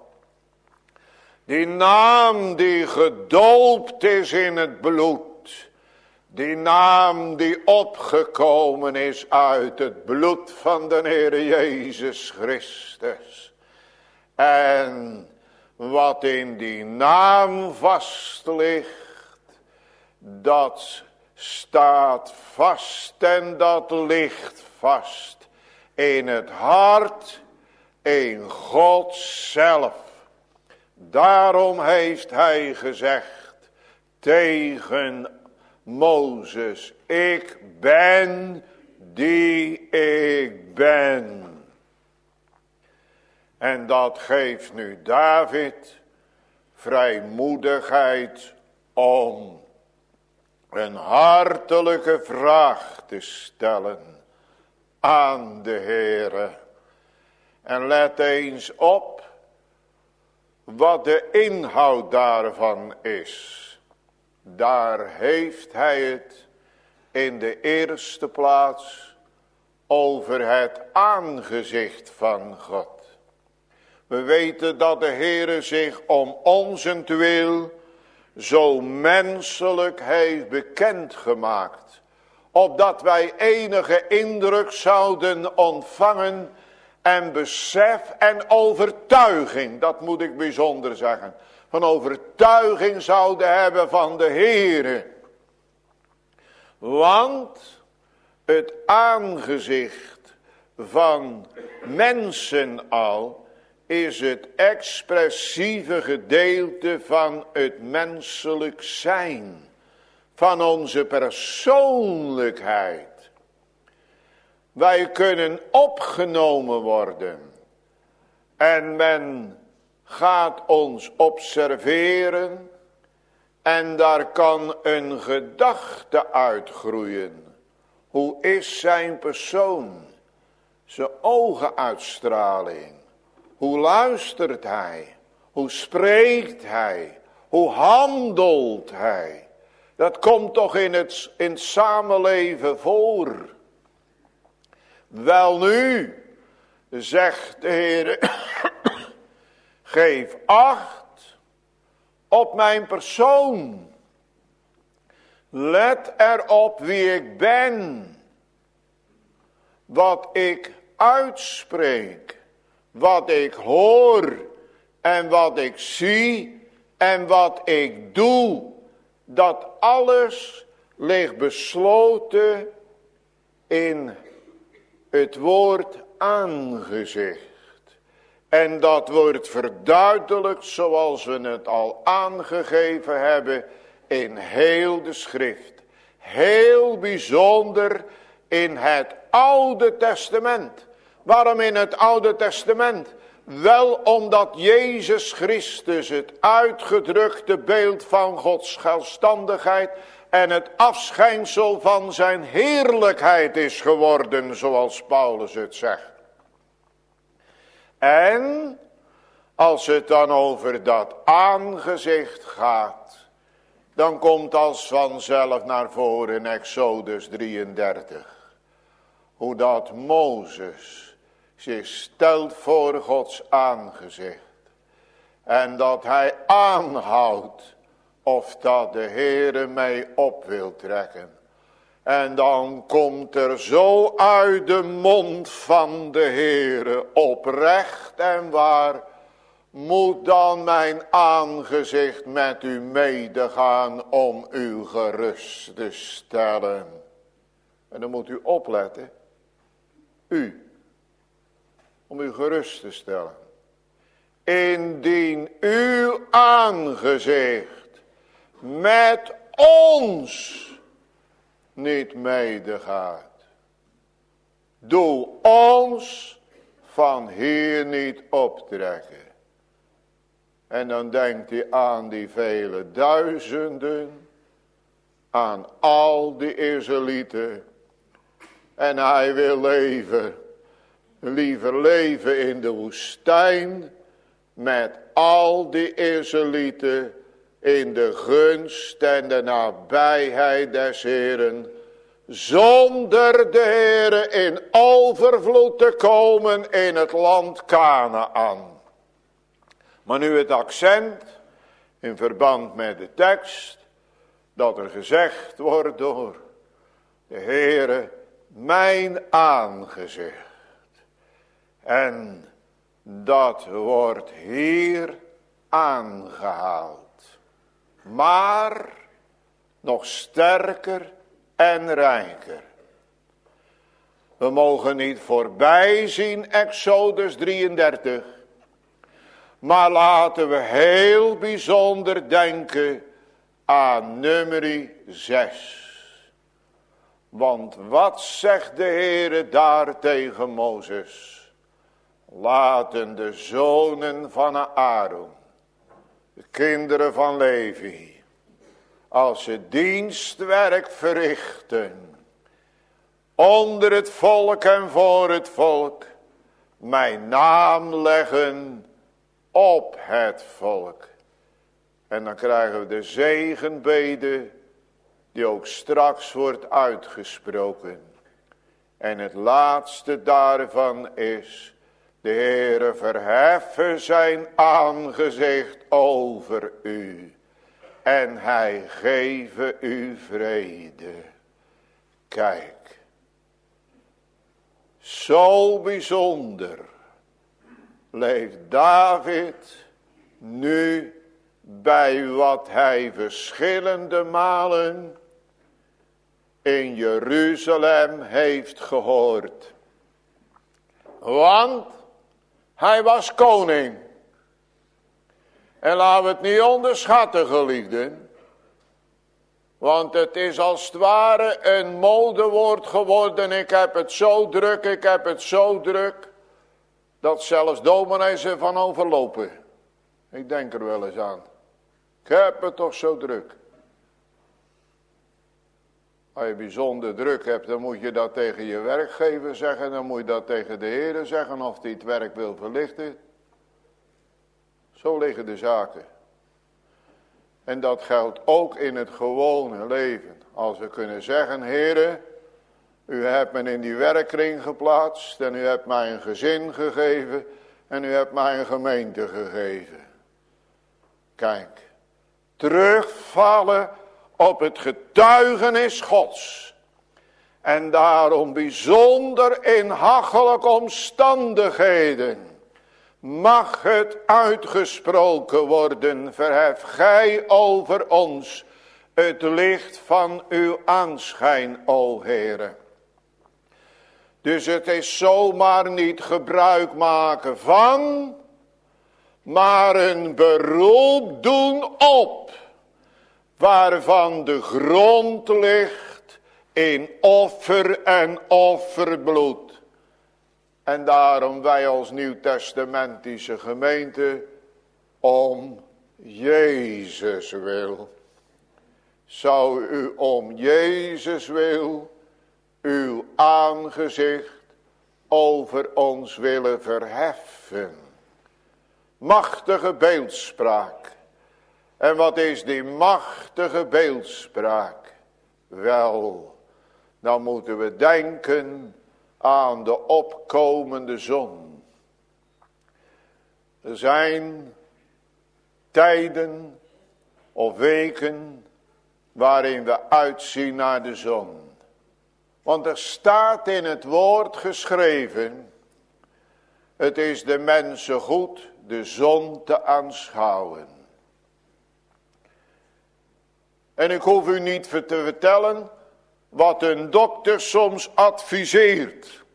Die naam die gedoopt is in het bloed. Die naam die opgekomen is uit het bloed van de Heer Jezus Christus. En wat in die naam vast ligt, dat staat vast en dat ligt vast in het hart, in God zelf. Daarom heeft hij gezegd tegen Mozes, ik ben die ik ben. En dat geeft nu David vrijmoedigheid om een hartelijke vraag te stellen aan de Heere. En let eens op wat de inhoud daarvan is. Daar heeft hij het in de eerste plaats over het aangezicht van God. We weten dat de Heere zich om onzentwil zo menselijk heeft bekendgemaakt, opdat wij enige indruk zouden ontvangen en besef en overtuiging, dat moet ik bijzonder zeggen, van overtuiging zouden hebben van de Heere. Want het aangezicht van mensen al is het expressieve gedeelte van het menselijk zijn, van onze persoonlijkheid. Wij kunnen opgenomen worden en men gaat ons observeren en daar kan een gedachte uitgroeien. Hoe is zijn persoon, zijn ogenuitstraling? Hoe luistert hij? Hoe spreekt hij? Hoe handelt hij? Dat komt toch in het samenleven voor. Welnu, zegt de Heer, geef acht op mijn persoon. Let erop wie ik ben. Wat ik uitspreek. Wat ik hoor en wat ik zie en wat ik doe, dat alles ligt besloten in het woord aangezicht. En dat wordt verduidelijkt zoals we het al aangegeven hebben in heel de schrift. Heel bijzonder in het Oude Testament. Waarom in het Oude Testament? Wel omdat Jezus Christus het uitgedrukte beeld van Gods zelfstandigheid en het afschijnsel van zijn heerlijkheid is geworden, zoals Paulus het zegt. En als het dan over dat aangezicht gaat, dan komt als vanzelf naar voren in Exodus 33. Hoe dat Mozes zich stelt voor Gods aangezicht. En dat hij aanhoudt of dat de Heere mij op wil trekken. En dan komt er zo uit de mond van de Heere, oprecht en waar, moet dan mijn aangezicht met u medegaan om u gerust te stellen. En dan moet u opletten, om u gerust te stellen. Indien uw aangezicht met ons niet medegaat, doe ons van hier niet optrekken. En dan denkt hij aan die vele duizenden, aan al die Israëlieten. En hij wil liever leven in de woestijn met al die Israëlieten in de gunst en de nabijheid des Heeren, zonder de Heere in overvloed te komen in het land Kanaan. Maar nu het accent in verband met de tekst, dat er gezegd wordt door de Heere, mijn aangezicht. En dat wordt hier aangehaald. Maar nog sterker en rijker. We mogen niet voorbij zien Exodus 33. Maar laten we heel bijzonder denken aan nummer 6. Want wat zegt de Heere daar tegen Mozes? Laten de zonen van Aaron, de kinderen van Levi, als ze dienstwerk verrichten, onder het volk en voor het volk, mijn naam leggen op het volk. En dan krijgen we de zegenbede die ook straks wordt uitgesproken. En het laatste daarvan is: de Heere verheffen zijn aangezicht over u en hij geven u vrede. Kijk, zo bijzonder leeft David nu bij wat hij verschillende malen in Jeruzalem heeft gehoord. Want hij was koning. En laten we het niet onderschatten, geliefden. Want het is als het ware een modewoord geworden. Ik heb het zo druk, ik heb het zo druk. Dat zelfs dominees ervan overlopen. Ik denk er wel eens aan. Ik heb het toch zo druk. Als je bijzonder druk hebt, dan moet je dat tegen je werkgever zeggen. Dan moet je dat tegen de Heer zeggen of hij het werk wil verlichten. Zo liggen de zaken. En dat geldt ook in het gewone leven. Als we kunnen zeggen: Heere, u hebt me in die werkkring geplaatst. En u hebt mij een gezin gegeven. En u hebt mij een gemeente gegeven. Kijk, terugvallen op het getuigenis Gods. En daarom bijzonder in hachelijke omstandigheden mag het uitgesproken worden: verhef gij over ons het licht van uw aanschijn, o Heere. Dus het is zomaar niet gebruik maken van, maar een beroep doen op, waarvan de grond ligt in offer en offerbloed. En daarom wij als nieuwtestamentische gemeente om Jezus wil. Zou u om Jezus wil uw aangezicht over ons willen verheffen? Machtige beeldspraak. En wat is die machtige beeldspraak? Wel, dan moeten we denken aan de opkomende zon. Er zijn tijden of weken waarin we uitzien naar de zon. Want er staat in het woord geschreven: het is de mensen goed de zon te aanschouwen. En ik hoef u niet te vertellen wat een dokter soms adviseert.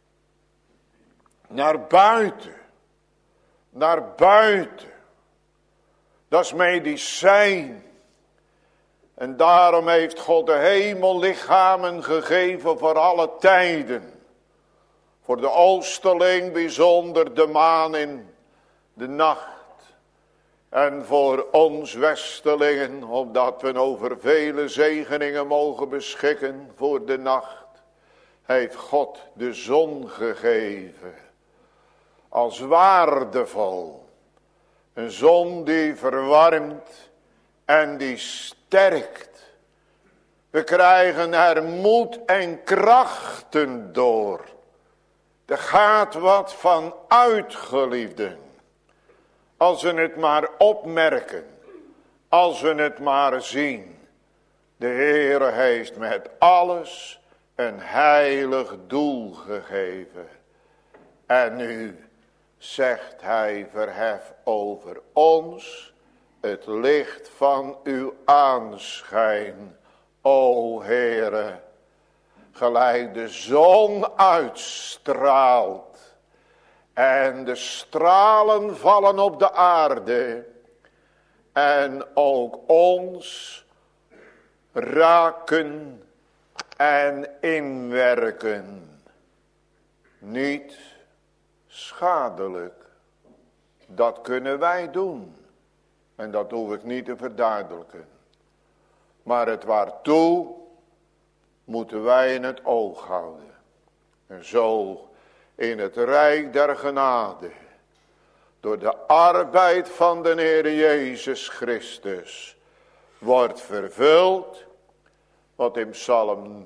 Naar buiten. Naar buiten. Dat is medicijn. En daarom heeft God de hemellichamen gegeven voor alle tijden. Voor de oosterling bijzonder de maan in de nacht. En voor ons westelingen, opdat we over vele zegeningen mogen beschikken voor de nacht, heeft God de zon gegeven. Als waardevol. Een zon die verwarmt en die sterkt. We krijgen er moed en krachten door. Er gaat wat van uit, geliefden. Als we het maar opmerken. Als we het maar zien. De Heere heeft met alles een heilig doel gegeven. En nu zegt hij: verhef over ons het licht van uw aanschijn, O Heere, gelijk de zon uitstraalt en de stralen vallen op de aarde en ook ons raken en inwerken. Niet schadelijk. Dat kunnen wij doen. En dat hoef ik niet te verduidelijken. Maar het waartoe moeten wij in het oog houden. En zo in het rijk der genade, door de arbeid van de Heer Jezus Christus, wordt vervuld wat in Psalm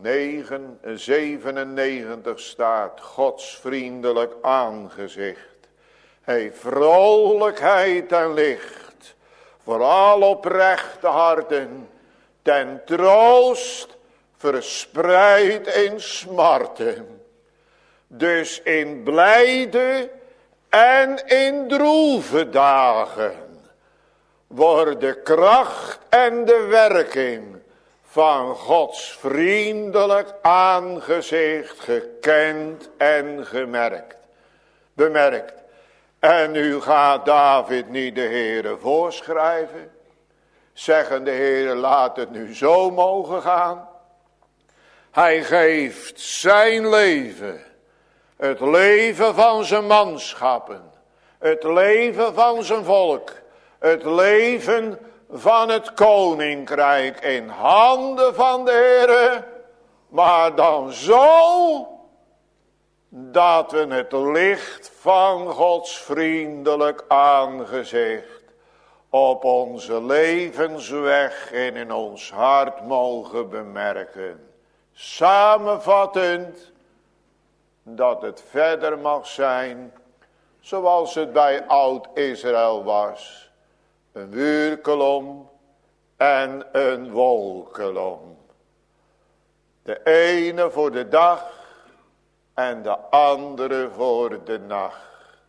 97 staat. Gods vriendelijk aangezicht. Hij vrolijkheid en licht voor al oprechte harten, ten troost verspreid in smarten. Dus in blijde en in droeve dagen wordt de kracht en de werking van Gods vriendelijk aangezicht gekend en bemerkt. En nu gaat David niet de Heere voorschrijven, zeggen de Heere laat het nu zo mogen gaan. Hij geeft zijn leven, het leven van zijn manschappen, het leven van zijn volk, het leven van het koninkrijk in handen van de Heere, maar dan zo dat we het licht van Gods vriendelijk aangezicht op onze levensweg en in ons hart mogen bemerken. Samenvattend, dat het verder mag zijn zoals het bij oud-Israël was. Een wuurkolom en een wolkolom. De ene voor de dag en de andere voor de nacht.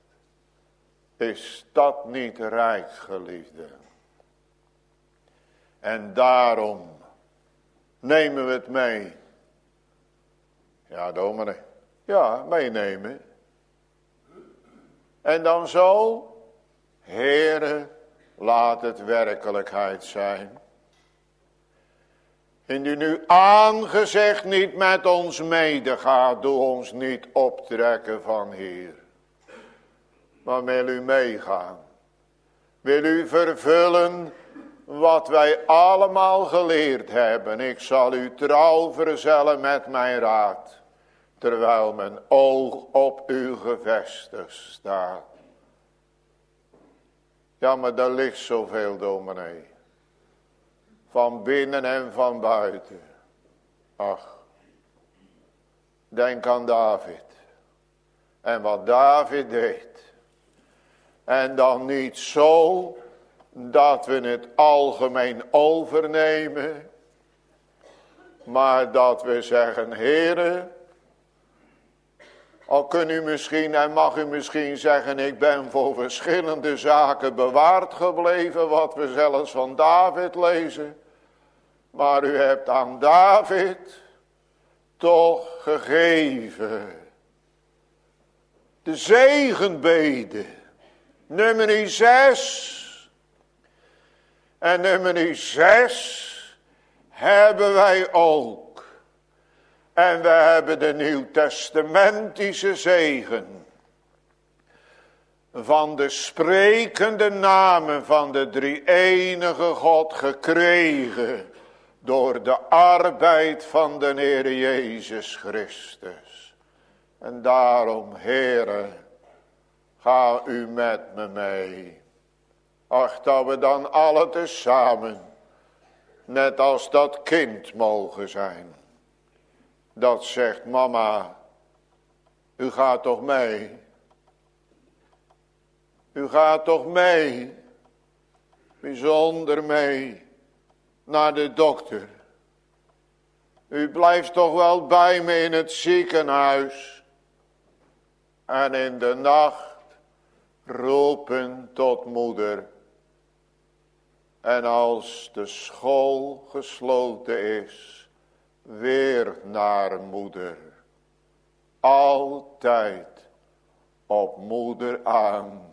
Is dat niet rijk, geliefde? En daarom nemen we het mee. Ja, dominee. Ja, meenemen. En dan zo, Heere, laat het werkelijkheid zijn. Indien u aangezegd niet met ons medegaat, doe ons niet optrekken van hier. Maar wil u meegaan. Wil u vervullen wat wij allemaal geleerd hebben. Ik zal u trouw verzellen met mijn raad. Terwijl mijn oog op u gevestigd staat. Ja, maar daar ligt zoveel, dominee. Van binnen en van buiten. Ach. Denk aan David. En wat David deed. En dan niet zo dat we het algemeen overnemen. Maar dat we zeggen, Heere, al kunt u misschien en mag u misschien zeggen, ik ben voor verschillende zaken bewaard gebleven, wat we zelfs van David lezen. Maar u hebt aan David toch gegeven de zegenbede. Nummer 6. En nummer 6 hebben wij ook. En we hebben de nieuwtestamentische zegen van de sprekende namen van de drie-enige God gekregen door de arbeid van de Heer Jezus Christus. En daarom, Heere, ga u met me mee. Ach, dat we dan alle tezamen, net als dat kind mogen zijn. Dat zegt, mama, u gaat toch mee? U gaat toch mee? Bijzonder mee naar de dokter. U blijft toch wel bij me in het ziekenhuis. En in de nacht roepen tot moeder. En als de school gesloten is, weer naar moeder. Altijd op moeder aan.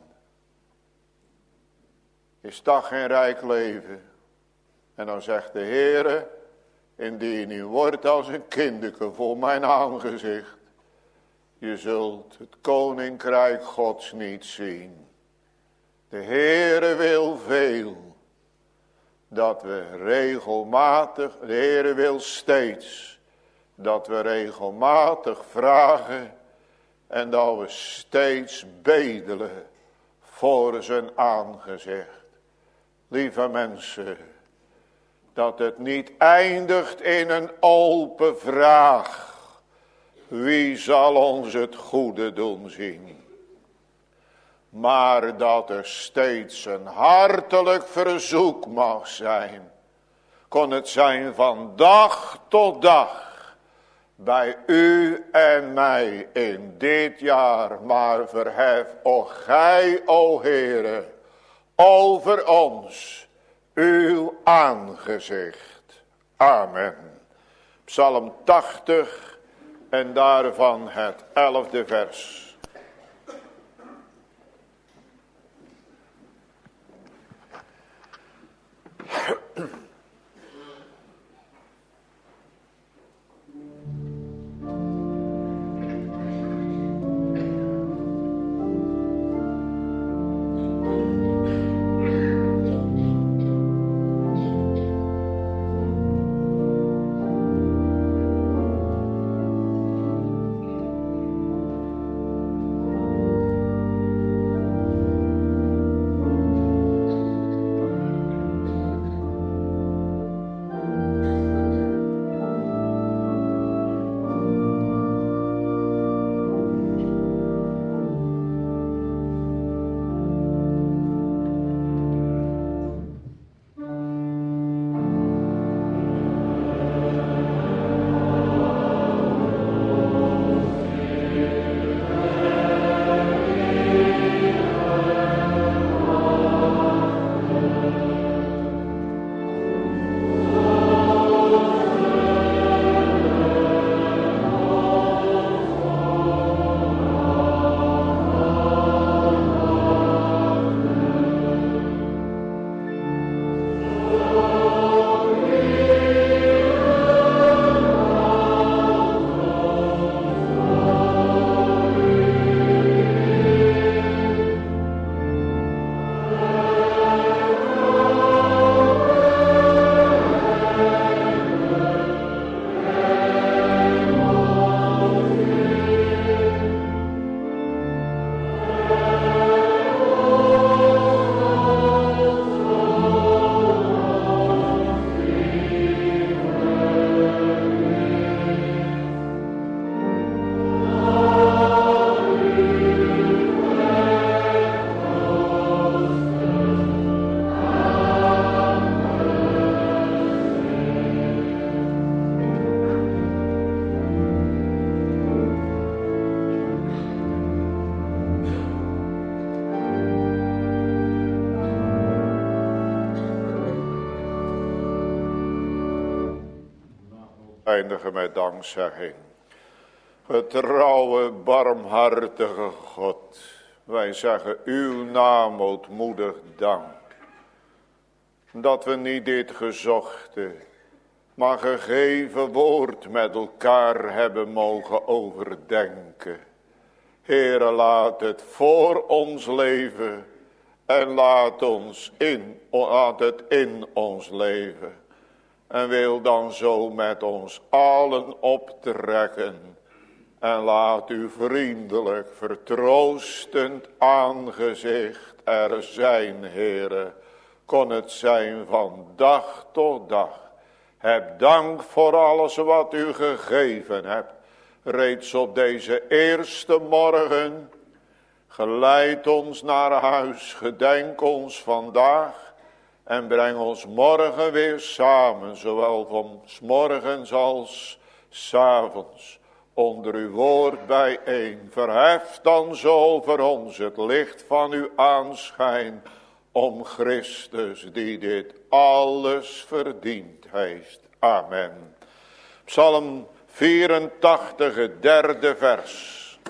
Is dat geen rijk leven? En dan zegt de Heere, indien u wordt als een kinderke voor mijn aangezicht, je zult het koninkrijk Gods niet zien. De Heere wil veel. Dat we regelmatig, de Heere wil steeds, dat we regelmatig vragen en dat we steeds bedelen voor zijn aangezicht. Lieve mensen, dat het niet eindigt in een open vraag. Wie zal ons het goede doen zien? Maar dat er steeds een hartelijk verzoek mag zijn. Kon het zijn van dag tot dag. Bij u en mij in dit jaar. Maar verhef, o gij, o Heere, over ons uw aangezicht. Amen. Psalm 80 en daarvan het 11e vers. Eindigen met dankzegging. Getrouwe, barmhartige God. Wij zeggen uw naam ootmoedig dank. Dat we niet dit gezochte, maar gegeven woord met elkaar hebben mogen overdenken. Heere, laat het voor ons leven en laat het in ons leven. En wil dan zo met ons allen optrekken. En laat uw vriendelijk, vertroostend aangezicht er zijn, Heere. Kon het zijn van dag tot dag. Heb dank voor alles wat u gegeven hebt. Reeds op deze eerste morgen. Geleid ons naar huis. Gedenk ons vandaag. En breng ons morgen weer samen. Zowel van 's morgens als 's avonds. Onder uw woord bijeen. Verhef dan zo over ons het licht van uw aanschijn. om Christus die dit alles verdiend heeft. Amen. Psalm 84, het derde vers.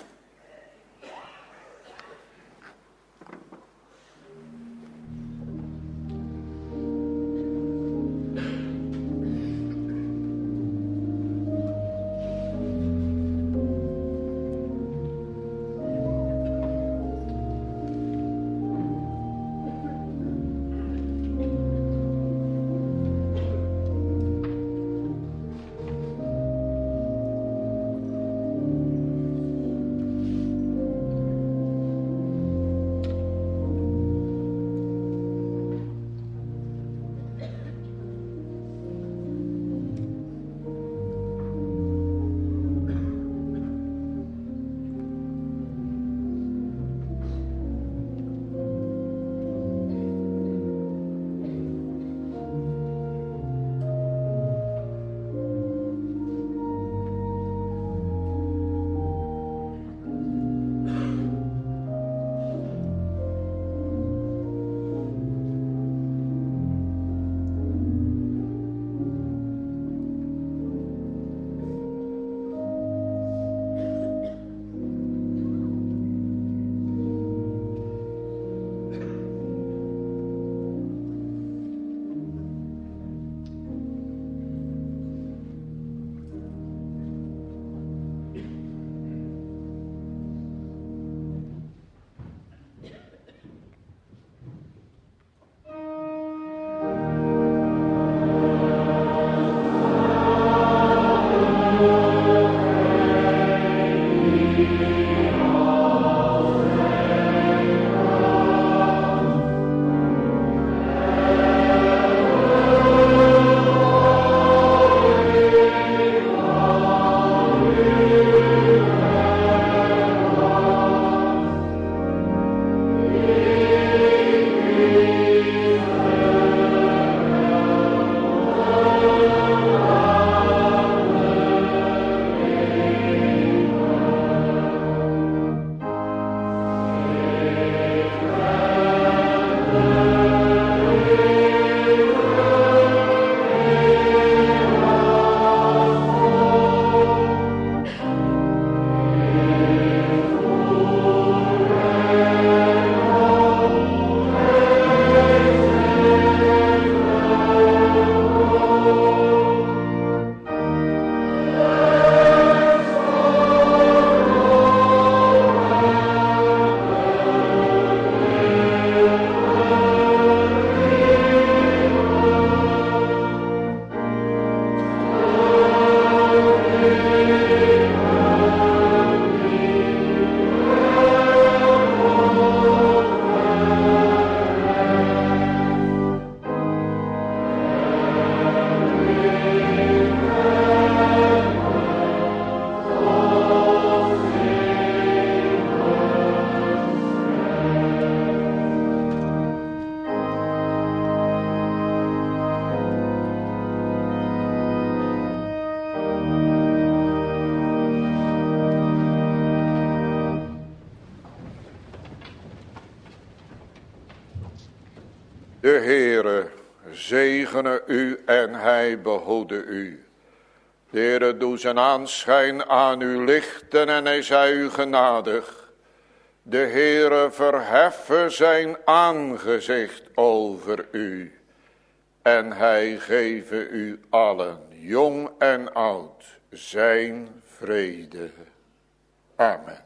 De Heere zegene u en hij behoede u. De Heere doe zijn aanschijn aan u lichten en hij zij u genadig. De Heere verheffe zijn aangezicht over u. En hij geve u allen, jong en oud, zijn vrede. Amen.